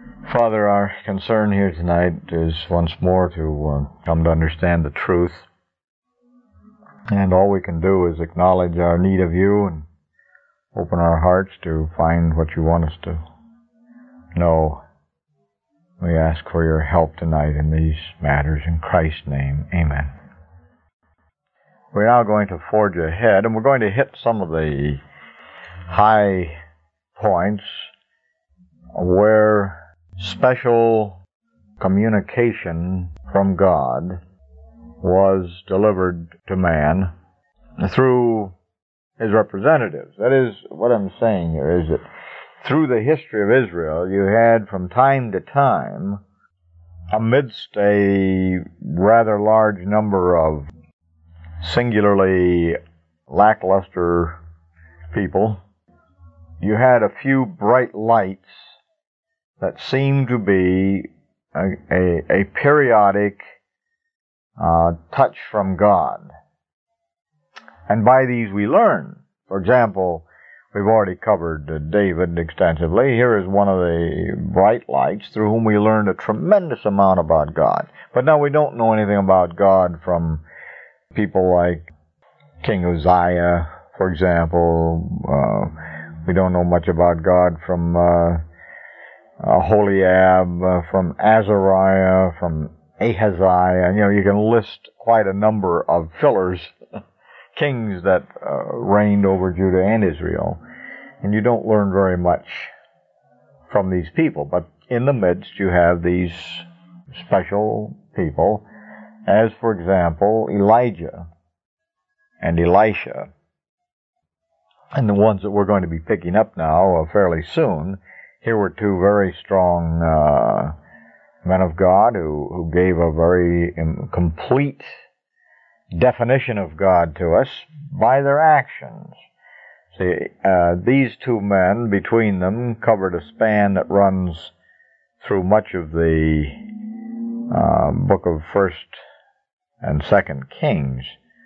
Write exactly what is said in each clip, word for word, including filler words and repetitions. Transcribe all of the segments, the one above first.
Father, our concern here tonight is once more to uh, come to understand the truth. And all we can do is acknowledge our need of you and open our hearts to find what you want us to know. We ask for your help tonight in these matters. In Christ's name, amen. We're now going to forge ahead, and we're going to hit some of the high points where special communication from God was delivered to man through his representatives. That is, what I'm saying here is that through the history of Israel, you had from time to time, amidst a rather large number of singularly lackluster people, you had a few bright lights that seemed to be a, a, a periodic uh, touch from God. And by these we learn. For example, we've already covered uh, David extensively. Here is one of the bright lights through whom we learned a tremendous amount about God. But now we don't know anything about God from people like King Uzziah, for example. Uh, we don't know much about God from uh, Uh, Holiab, uh, from Azariah, from Ahaziah. You know, you can list quite a number of fillers, kings that uh, reigned over Judah and Israel. And you don't learn very much from these people. But in the midst, you have these special people, as, for example, Elijah and Elisha. And the ones that we're going to be picking up now uh, fairly soon. Here were two very strong uh, men of God who, who gave a very um, complete definition of God to us by their actions. See, uh, these two men, between them, covered a span that runs through much of the uh, book of First and Second Kings.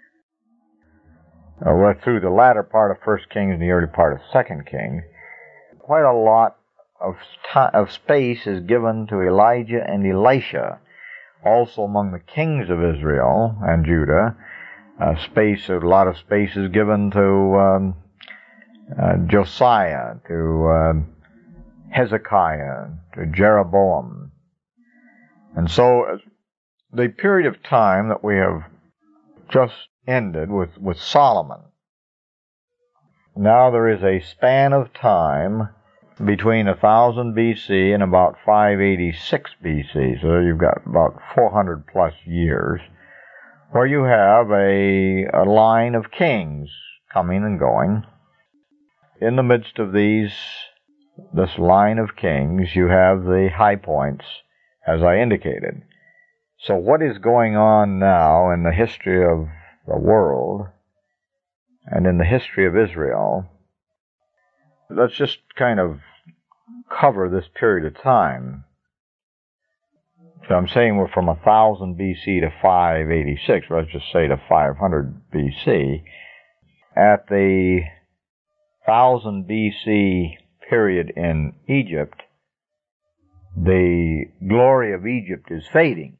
Uh, we're through the latter part of First Kings and the early part of Second Kings. Quite a lot Of, t- of space is given to Elijah and Elisha, also among the kings of Israel and Judah. Uh, space, a lot of space is given to um, uh, Josiah, to uh, Hezekiah, to Jeroboam. And so uh, the period of time that we have just ended with, with Solomon, now there is a span of time between one thousand B C and about five eighty-six B C, so you've got about four hundred plus years, where you have a, a line of kings coming and going. In the midst of these, this line of kings, you have the high points, as I indicated. So what is going on now in the history of the world and in the history of Israel? Let's just kind of cover this period of time. So I'm saying we're from one thousand B C to five eighty-six, let's just say to five hundred B C. At the one thousand B C period in Egypt, the glory of Egypt is fading.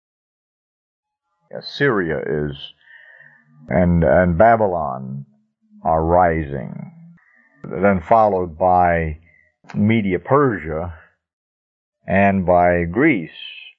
Assyria is, and, and Babylon are rising. Then followed by Media Persia and by Greece.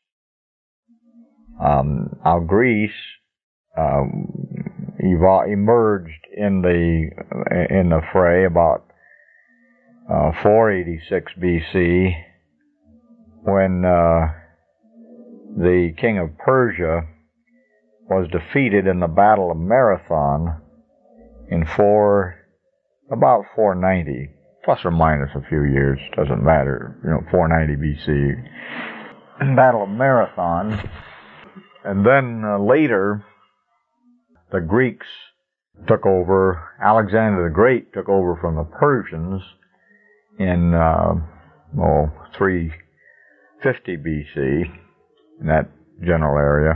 Um, now Greece um, evo- emerged in the in the fray about uh, four eighty-six B C, when uh, the king of Persia was defeated in the Battle of Marathon in four about four ninety, plus or minus a few years, doesn't matter, you know, four ninety B C, Battle of Marathon. And then uh, later, the Greeks took over, Alexander the Great took over from the Persians in, uh, well, three fifty B C, in that general area.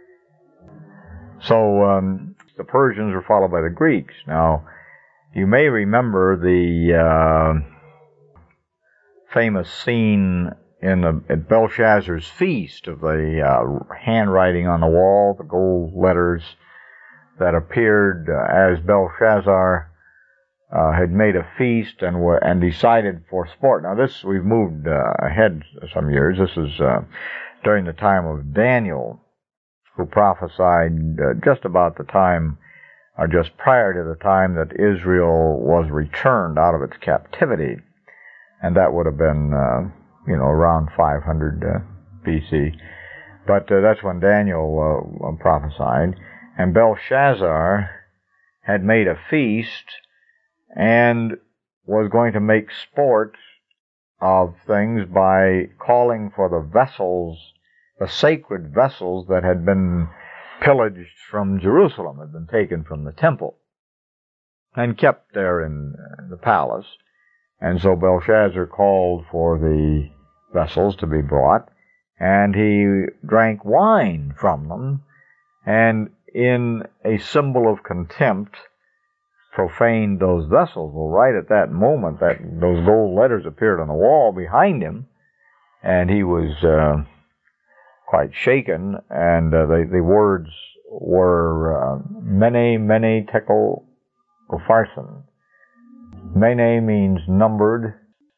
So, um, the Persians were followed by the Greeks. Now, you may remember the uh, famous scene in the, at Belshazzar's feast of the uh, handwriting on the wall, the gold letters that appeared uh, as Belshazzar uh, had made a feast and were, and decided for sport. Now this, we've moved uh, ahead some years. This is uh, during the time of Daniel, who prophesied uh, just about the time, or just prior to the time that Israel was returned out of its captivity. And that would have been, uh, you know, around five hundred uh, B C. But uh, that's when Daniel uh, prophesied. And Belshazzar had made a feast and was going to make sport of things by calling for the vessels, the sacred vessels that had been pillaged from Jerusalem, had been taken from the temple and kept there in the palace. And so Belshazzar called for the vessels to be brought, and he drank wine from them, and in a symbol of contempt profaned those vessels. Well, right at that moment, that those gold letters appeared on the wall behind him, and he was uh, quite shaken, and uh, the, the words were uh, Mene, Mene, Tekel, Upharsin. Mene means numbered,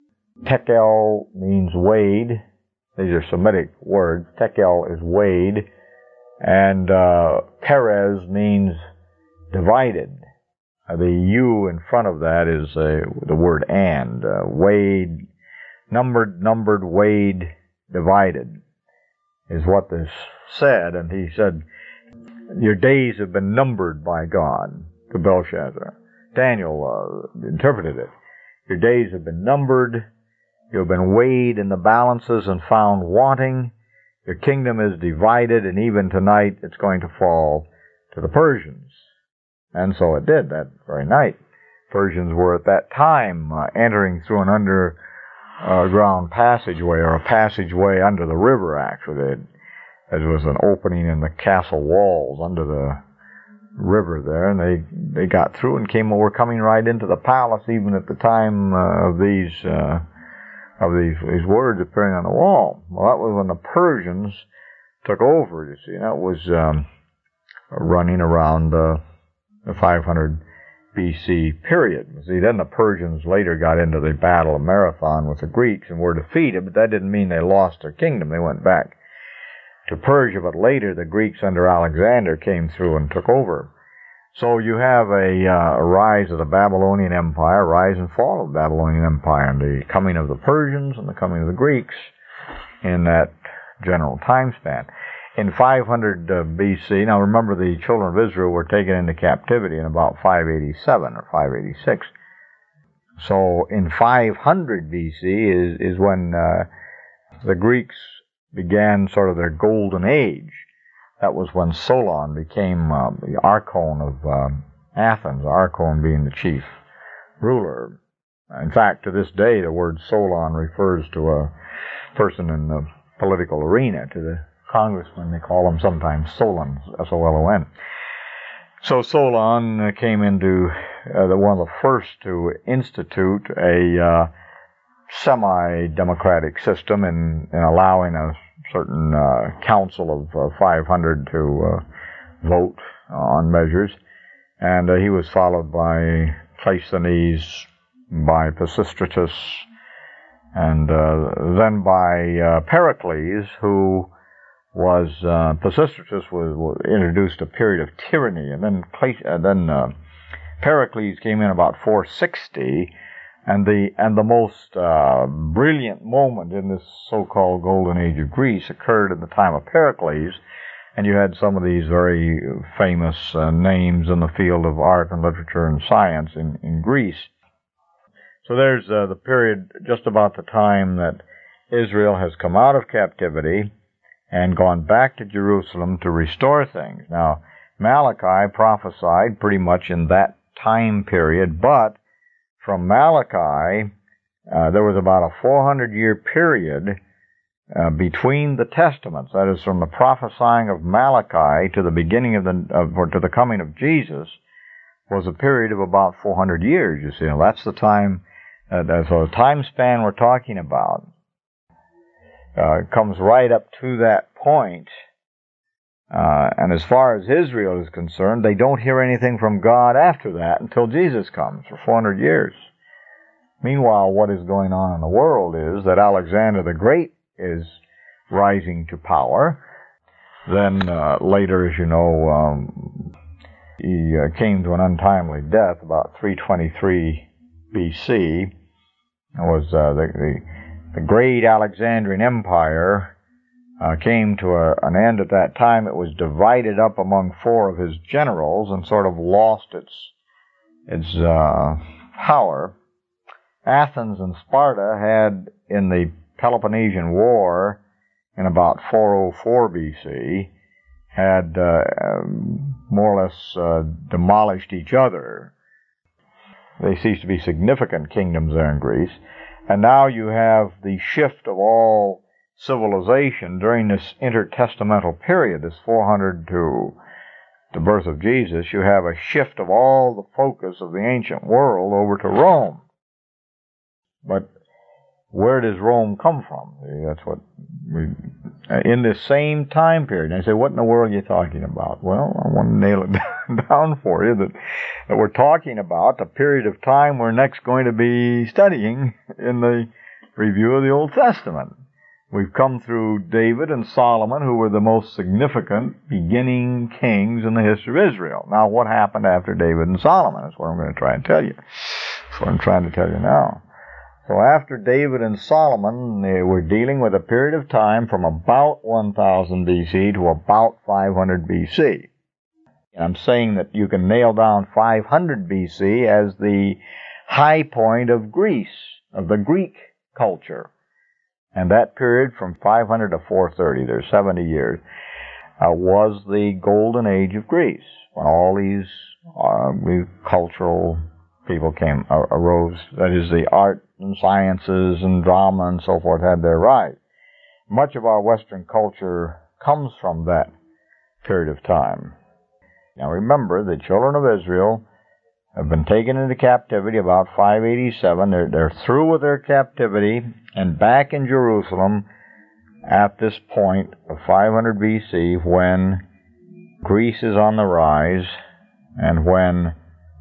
Tekel means weighed. These are Semitic words. Tekel is weighed, and uh, Perez means divided. Uh, the U in front of that is uh, the word and. Uh, weighed, numbered, numbered, weighed, divided is what this said. And he said, your days have been numbered by God, to Belshazzar. Daniel uh, interpreted it. Your days have been numbered. You have been weighed in the balances and found wanting. Your kingdom is divided, and even tonight it's going to fall to the Persians. And so it did that very night. Persians were at that time uh, entering through an underground passageway, or a passageway under the river, actually. There was an opening in the castle walls under the river there, and they they got through and came were coming right into the palace, even at the time uh, of these uh, of these these words appearing on the wall. Well, that was when the Persians took over. You see, and that was um, running around uh, the five hundred B C period. You see, then the Persians later got into the Battle of Marathon with the Greeks and were defeated, but that didn't mean they lost their kingdom. They went back to Persia, but later the Greeks under Alexander came through and took over. So you have a, uh, a rise of the Babylonian Empire, rise and fall of the Babylonian Empire, and the coming of the Persians and the coming of the Greeks in that general time span. In five hundred uh, B C, now remember the children of Israel were taken into captivity in about five eighty-seven or five eighty-six. So in five hundred B C is, is when uh, the Greeks began sort of their golden age. That was when Solon became uh, the archon of uh, Athens, archon being the chief ruler. In fact, to this day, the word Solon refers to a person in the political arena, to the congressman. They call him sometimes Solon, S O L O N. So Solon came into uh, the, one of the first to institute a uh, semi-democratic system in, in allowing a certain uh, council of uh, five hundred to uh, vote on measures. And uh, he was followed by Cleisthenes, by Pisistratus, and uh, then by uh, Pericles, who was, uh, Pisistratus was, was introduced a period of tyranny, and then, Cle- uh, then uh, Pericles came in about four sixty. And the and the most uh, brilliant moment in this so-called Golden Age of Greece occurred in the time of Pericles, and you had some of these very famous uh, names in the field of art and literature and science in, in Greece. So there's uh, the period just about the time that Israel has come out of captivity and gone back to Jerusalem to restore things. Now, Malachi prophesied pretty much in that time period, but from Malachi, uh, there was about a four hundred year period uh, between the testaments. That is, from the prophesying of Malachi to the beginning of the, of, or to the coming of Jesus, was a period of about four hundred years. You see, now that's the time. Uh, so the time span we're talking about uh, comes right up to that point. Uh, and as far as Israel is concerned, they don't hear anything from God after that until Jesus comes for four hundred years. Meanwhile, what is going on in the world is that Alexander the Great is rising to power. Then uh, later, as you know, um, he uh, came to an untimely death about three twenty-three B C. It was uh, the, the the great Alexandrian Empire uh, came to a, an end at that time. It was divided up among four of his generals and sort of lost its its uh, power. Athens and Sparta had, in the Peloponnesian War in about four oh four B C, had uh, more or less uh, demolished each other. They ceased to be significant kingdoms there in Greece. And now you have the shift of all civilization during this intertestamental period, this four hundred to the birth of Jesus. You have a shift of all the focus of the ancient world over to Rome. But where does Rome come from? That's what we, in this same time period. And I say, what in the world are you talking about? Well, I want to nail it down for you that, that we're talking about a period of time we're next going to be studying in the review of the Old Testament. We've come through David and Solomon, who were the most significant beginning kings in the history of Israel. Now, what happened after David and Solomon? That's what I'm going to try and tell you. That's what I'm trying to tell you now. So after David and Solomon, they were dealing with a period of time from about one thousand B C to about five hundred B C. And I'm saying that you can nail down five hundred B C as the high point of Greece, of the Greek culture. And that period from five hundred to four thirty, there's seventy years, uh, was the golden age of Greece, when all these uh, cultural people came, uh, arose, that is, the art and sciences and drama and so forth had their rise. Much of our Western culture comes from that period of time. Now remember, the children of Israel have been taken into captivity about five eighty-seven. They're, they're through with their captivity and back in Jerusalem at this point of five hundred B C, when Greece is on the rise and when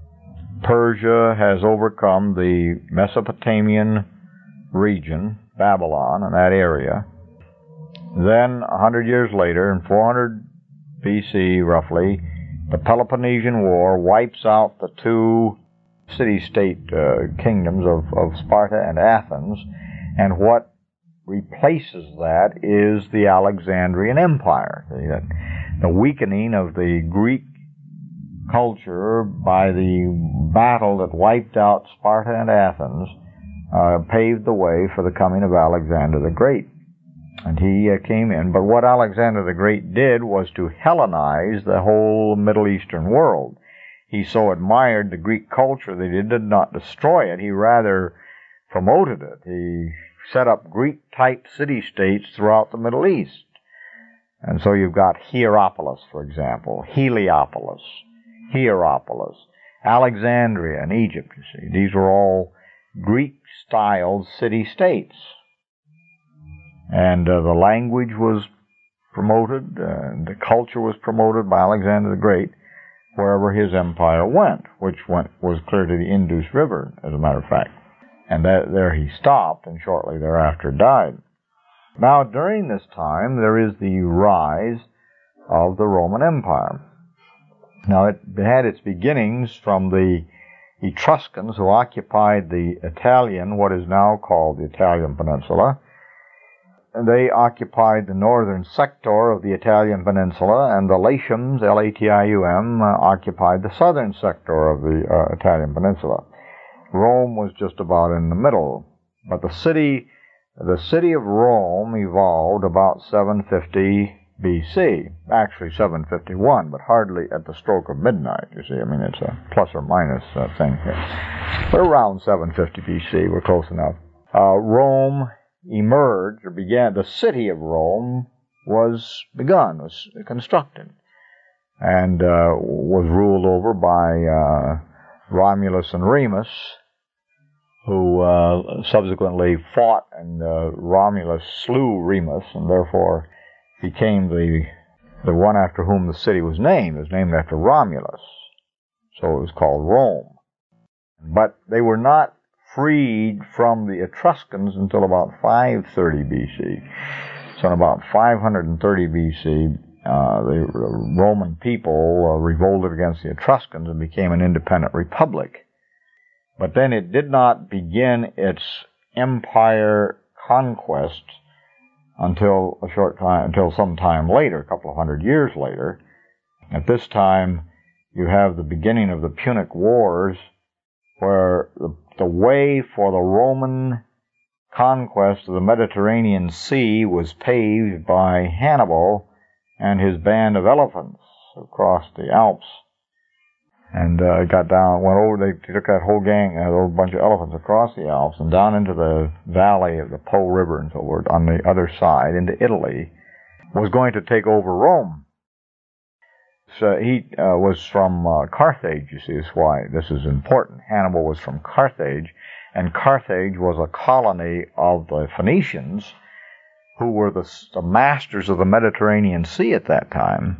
Persia has overcome the Mesopotamian region, Babylon, and that area. Then, a hundred years later, in four hundred B C roughly, the Peloponnesian War wipes out the two city-state uh, kingdoms of, of Sparta and Athens, and what replaces that is the Alexandrian Empire. The, the weakening of the Greek culture by the battle that wiped out Sparta and Athens uh, paved the way for the coming of Alexander the Great. And he uh, came in. But what Alexander the Great did was to Hellenize the whole Middle Eastern world. He so admired the Greek culture that he did not destroy it. He rather promoted it. He set up Greek-type city-states throughout the Middle East. And so you've got Hierapolis, for example, Heliopolis, Hierapolis, Alexandria in Egypt, you see. These were all Greek-styled city-states. And uh, the language was promoted, uh, the culture was promoted by Alexander the Great wherever his empire went, which went was clear to the Indus River, as a matter of fact. And that, there he stopped, and shortly thereafter died. Now, during this time, there is the rise of the Roman Empire. Now, it had its beginnings from the Etruscans, who occupied the Italian, what is now called the Italian Peninsula. They occupied the northern sector of the Italian peninsula, and the Latiums, L A T I U M, uh, occupied the southern sector of the uh, Italian peninsula. Rome was just about in the middle, but the city, the city of Rome evolved about seven fifty B C, actually seven fifty-one, but hardly at the stroke of midnight, you see. I mean, it's a plus or minus uh, thing here. But around seven fifty B C, we're close enough. Uh, Rome emerged, or began, the city of Rome was begun, was constructed, and uh, was ruled over by uh, Romulus and Remus, who uh, subsequently fought, and uh, Romulus slew Remus, and therefore became the the one after whom the city was named. It was named after Romulus, so it was called Rome. But they were not freed from the Etruscans until about five thirty B C. So in about five thirty B C, uh, the Roman people uh, revolted against the Etruscans and became an independent republic. But then it did not begin its empire conquest until a short time, until some time later, a couple of hundred years later. At this time, you have the beginning of the Punic Wars, where the, the way for the Roman conquest of the Mediterranean Sea was paved by Hannibal and his band of elephants across the Alps. And uh, got down, went over, they took that whole gang, a whole bunch of elephants across the Alps and down into the valley of the Po River and so forth, on the other side, into Italy, was going to take over Rome. So he uh, was from uh, Carthage, you see, that's why this is important. Hannibal was from Carthage, and Carthage was a colony of the Phoenicians, who were the, the masters of the Mediterranean Sea at that time.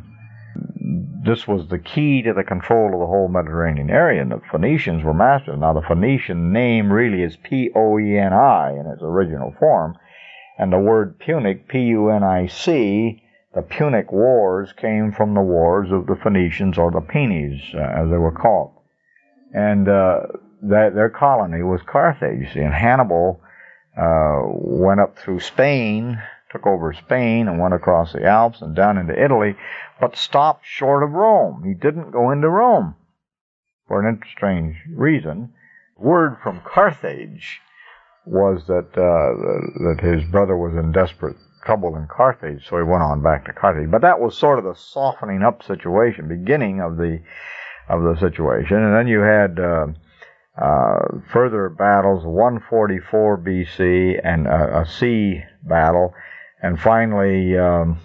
This was the key to the control of the whole Mediterranean area, and the Phoenicians were masters. Now, the Phoenician name really is P O E N I in its original form, and the word Punic, P U N I C, the Punic Wars came from the wars of the Phoenicians, or the Penis, uh, as they were called. And uh, that, their colony was Carthage, you see, and Hannibal uh, went up through Spain, took over Spain, and went across the Alps and down into Italy, but stopped short of Rome. He didn't go into Rome for an strange reason. Word from Carthage was that uh, that his brother was in desperate trouble in Carthage, so he went on back to Carthage. But that was sort of the softening up situation, beginning of the of the situation. And then you had uh, uh, further battles, one forty-four B C, and a, a sea battle, and finally um,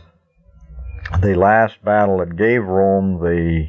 the last battle that gave Rome the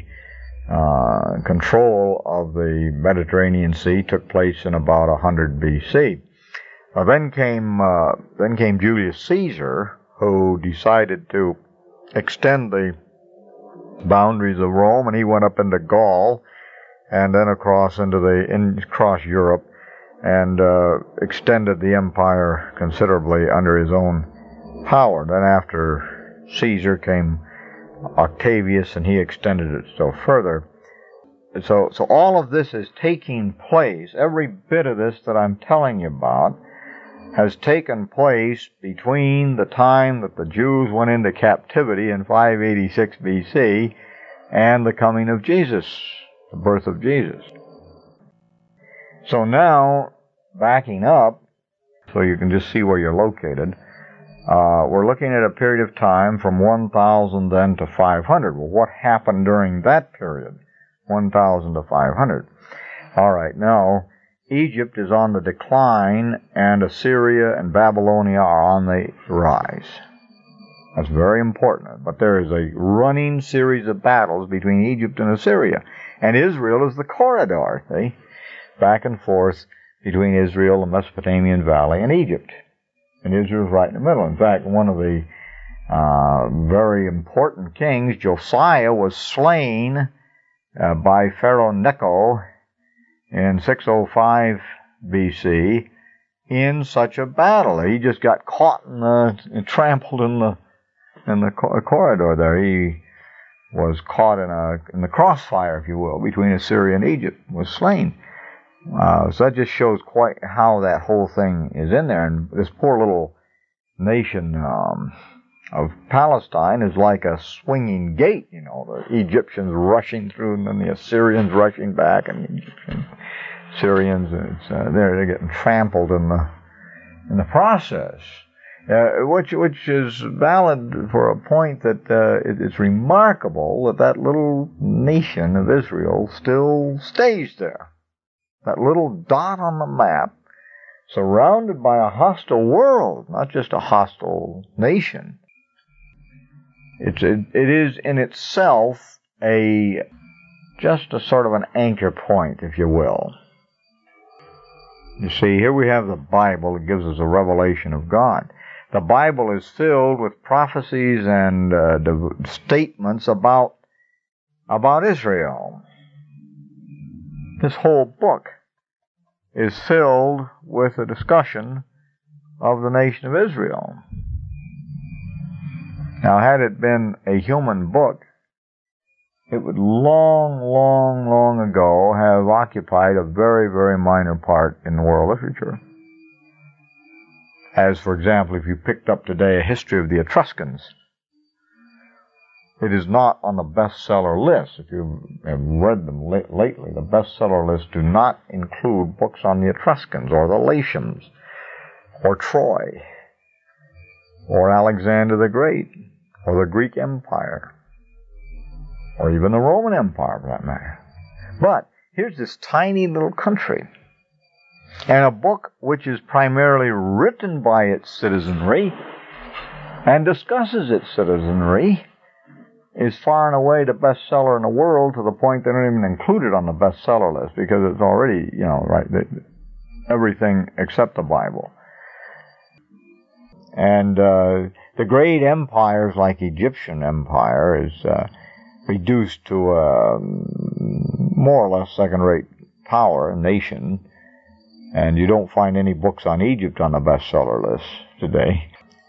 uh, control of the Mediterranean Sea took place in about one hundred B C. Uh, then came uh, then came Julius Caesar, who decided to extend the boundaries of Rome, and he went up into Gaul, and then across into the in, across Europe, and uh, extended the empire considerably under his own power. Then after Caesar came Octavius, and he extended it still further. So, so all of this is taking place. Every bit of this that I'm telling you about has taken place between the time that the Jews went into captivity in five eighty-six B C and the coming of Jesus, the birth of Jesus. So now, backing up, so you can just see where you're located, uh, we're looking at a period of time from one thousand then to five hundred. Well, what happened during that period, one thousand to five hundred? All right, now, Egypt is on the decline, and Assyria and Babylonia are on the rise. That's very important. But there is a running series of battles between Egypt and Assyria. And Israel is the corridor, see? Back and forth between Israel, the Mesopotamian Valley, and Egypt. And Israel's right in the middle. In fact, one of the uh, very important kings, Josiah, was slain uh, by Pharaoh Necho in six oh five B C in such a battle. He just got caught in the, and trampled in the in the corridor there. He was caught in a in the crossfire, if you will, between Assyria and Egypt, was slain. Uh, so that just shows quite how that whole thing is in there. And this poor little nation um, of Palestine is like a swinging gate, you know, the Egyptians rushing through and then the Assyrians rushing back, and Egyptians, Syrians, it's, uh, they're, they're getting trampled in the in the process. Uh, which which is valid for a point that uh, it, it's remarkable that that little nation of Israel still stays there. That little dot on the map, surrounded by a hostile world, not just a hostile nation. It's it, it is in itself a just a sort of an anchor point, if you will. You see, here we have the Bible that gives us a revelation of God. The Bible is filled with prophecies and uh, statements about, about Israel. This whole book is filled with a discussion of the nation of Israel. Now, had it been a human book, it would long, long, long ago have occupied a very, very minor part in world literature. As, for example, if you picked up today a history of the Etruscans, it is not on the bestseller list. If you have read them la- lately, the bestseller lists do not include books on the Etruscans or the Latiums or Troy or Alexander the Great or the Greek Empire or even the Roman Empire, for that matter. But here's this tiny little country, and a book which is primarily written by its citizenry and discusses its citizenry is far and away the bestseller in the world, to the point they don't even include it on the bestseller list because it's already, you know, right, everything except the Bible. And uh, the great empires like Egyptian Empire is uh, reduced to a more or less second-rate power, a nation, and you don't find any books on Egypt on the bestseller list today.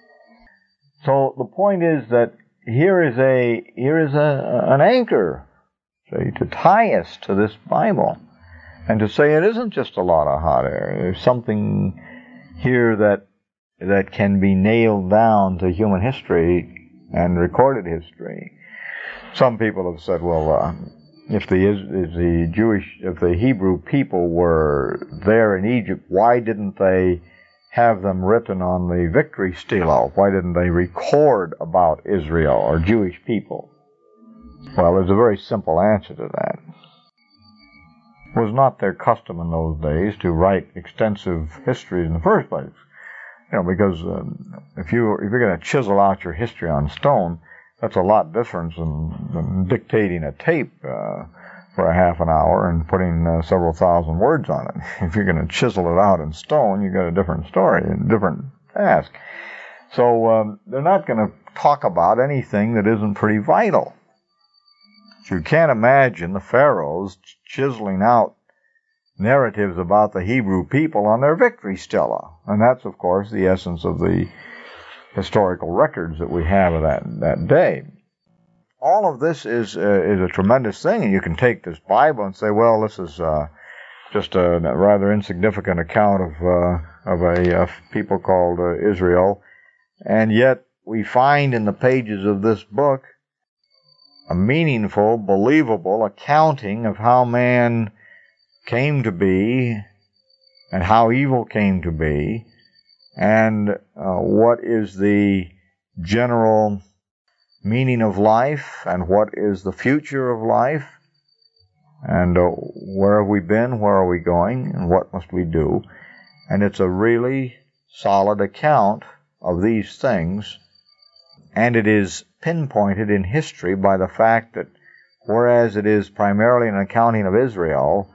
So the point is that here is a here is a an anchor, say, to tie us to this Bible, and to say it isn't just a lot of hot air. There's something here that that can be nailed down to human history and recorded history. Some people have said, well, uh, if the if the Jewish, if the Hebrew people were there in Egypt, why didn't they have them written on the victory stela? Why didn't they record about Israel or Jewish people? Well, there's a very simple answer to that. It was not their custom in those days to write extensive histories in the first place. You know, because um, if you if you're going to chisel out your history on stone, that's a lot different than, than dictating a tape uh, for a half an hour and putting uh, several thousand words on it. If you're going to chisel it out in stone, you got a different story, a different task. So um, they're not going to talk about anything that isn't pretty vital. So you can't imagine the pharaohs chiseling out narratives about the Hebrew people on their victory stela. And that's, of course, the essence of the historical records that we have of that, that day. All of this is uh, is a tremendous thing, and you can take this Bible and say, well, this is uh, just a rather insignificant account of uh, of a uh, people called uh, Israel, and yet we find in the pages of this book a meaningful, believable accounting of how man came to be and how evil came to be, and uh, what is the general meaning of life, and what is the future of life, and uh, where have we been, where are we going, and what must we do. And it's a really solid account of these things, and it is pinpointed in history by the fact that whereas it is primarily an accounting of Israel,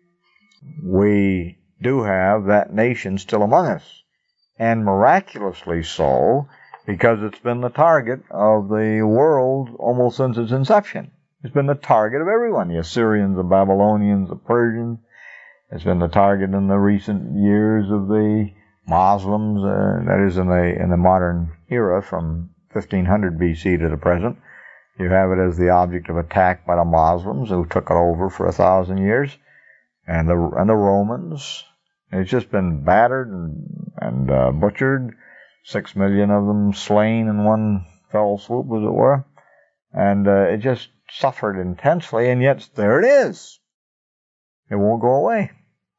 we do have that nation still among us, and miraculously so, because it's been the target of the world almost since its inception. It's been the target of everyone, the Assyrians, the Babylonians, the Persians. It's been the target in the recent years of the Muslims, uh, that is in the in the modern era from fifteen hundred B C to the present. You have it as the object of attack by the Muslims, who took it over for a thousand years, and the and the Romans. It's just been battered and, and uh, butchered. Six million of them slain in one fell swoop, as it were. And uh, it just suffered intensely, and yet there it is. It won't go away.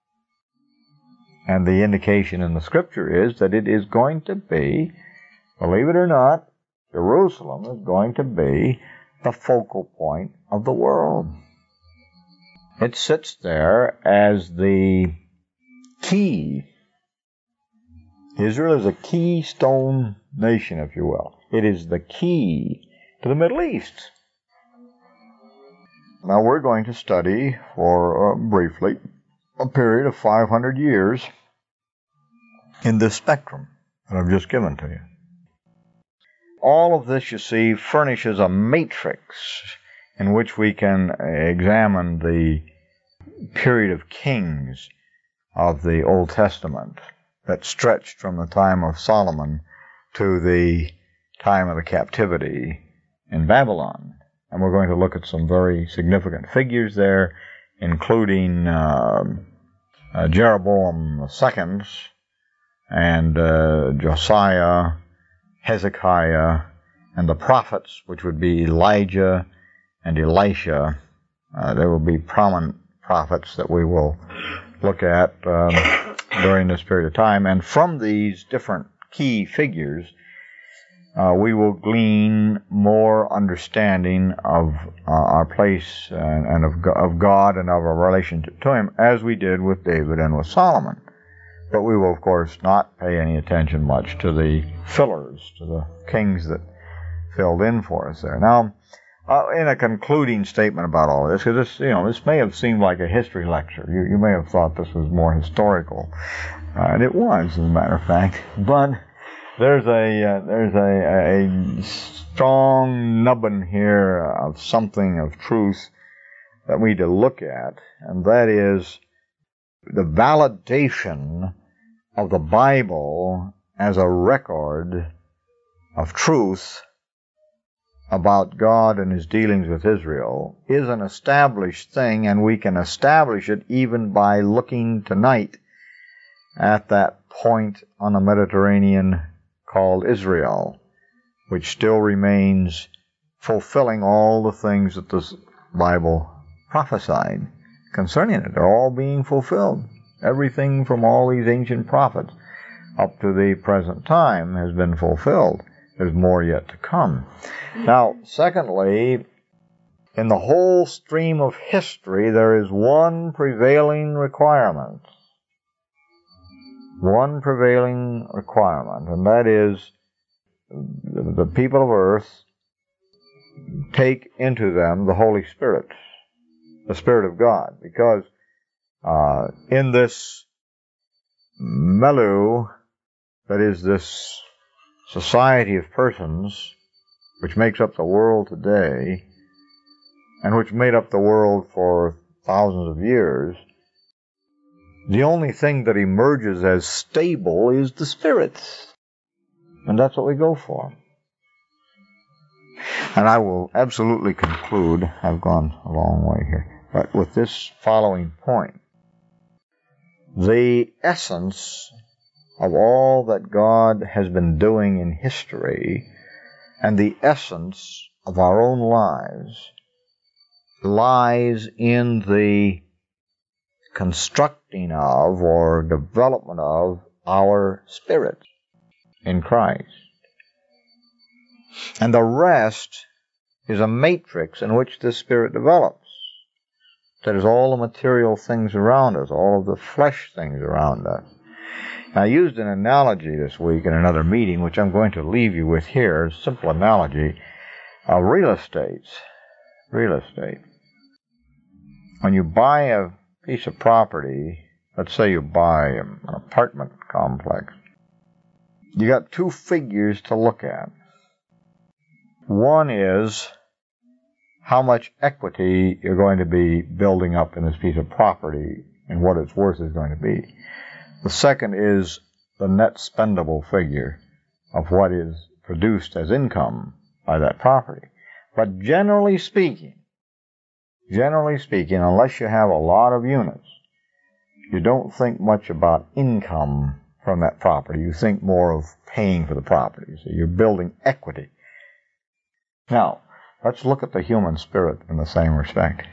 And the indication in the Scripture is that it is going to be, believe it or not, Jerusalem is going to be the focal point of the world. It sits there as the key. Israel is a keystone nation, if you will. It is the key to the Middle East. Now we're going to study for, uh, briefly, a period of five hundred years in this spectrum that I've just given to you. All of this, you see, furnishes a matrix in which we can examine the period of kings of the Old Testament that stretched from the time of Solomon to the time of the captivity in Babylon. And we're going to look at some very significant figures there, including uh, uh, Jeroboam the Second and uh, Josiah, Hezekiah, and the prophets, which would be Elijah and Elisha. Uh, there will be prominent prophets that we will look at um, during this period of time. And from these different key figures, uh, we will glean more understanding of uh, our place and, and of, of God and of our relationship to Him, as we did with David and with Solomon. But we will, of course, not pay any attention much to the fillers, to the kings that filled in for us there. Now, uh, in a concluding statement about all this, because this, you know, this may have seemed like a history lecture. You, you may have thought this was more historical, uh, and it was, as a matter of fact. But there's a uh, there's a, a strong nubbin here of something of truth that we need to look at, and that is the validation of the Bible as a record of truth about God and His dealings with Israel is an established thing, and we can establish it even by looking tonight at that point on the Mediterranean called Israel, which still remains fulfilling all the things that the Bible prophesied concerning it. They're all being fulfilled. Everything from all these ancient prophets up to the present time has been fulfilled. There's more yet to come. Now, secondly, in the whole stream of history, there is one prevailing requirement. One prevailing requirement, and that is the people of earth take into them the Holy Spirit, the Spirit of God, because uh, in this milieu, that is this society of persons which makes up the world today, and which made up the world for thousands of years, the only thing that emerges as stable is the Spirit. And that's what we go for. And I will absolutely conclude, I've gone a long way here, but with this following point. The essence of all that God has been doing in history, and the essence of our own lives, lies in the constructing of or development of our spirit in Christ. And the rest is a matrix in which this Spirit develops. That is all the material things around us, all of the flesh things around us. I used an analogy this week in another meeting, which I'm going to leave you with here, a simple analogy of real estate. Real estate. When you buy a piece of property, let's say you buy an apartment complex, you got two figures to look at. One is how much equity you're going to be building up in this piece of property and what its worth is going to be. The second is the net spendable figure of what is produced as income by that property. But generally speaking, generally speaking, unless you have a lot of units, you don't think much about income from that property. You think more of paying for the property. So you're building equity. Now, let's look at the human spirit in the same respect.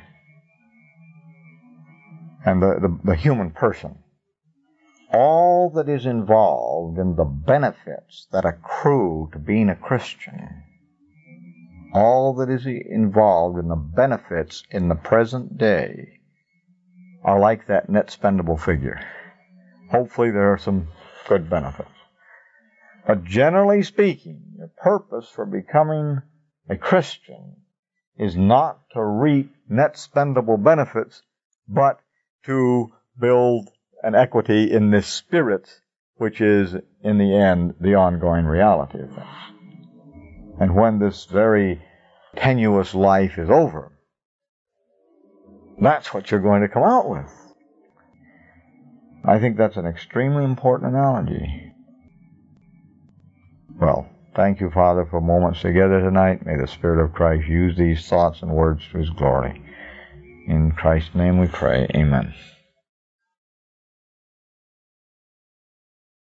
And the, the, the human person. All that is involved in the benefits that accrue to being a Christian, all that is involved in the benefits in the present day are like that net spendable figure. Hopefully there are some good benefits. But generally speaking, the purpose for becoming a Christian is not to reap net spendable benefits, but to build an equity in this spirit which is, in the end, the ongoing reality of things. And when this very tenuous life is over, that's what you're going to come out with. I think that's an extremely important analogy. Well, thank you, Father, for moments together tonight. May the Spirit of Christ use these thoughts and words to His glory. In Christ's name we pray. Amen.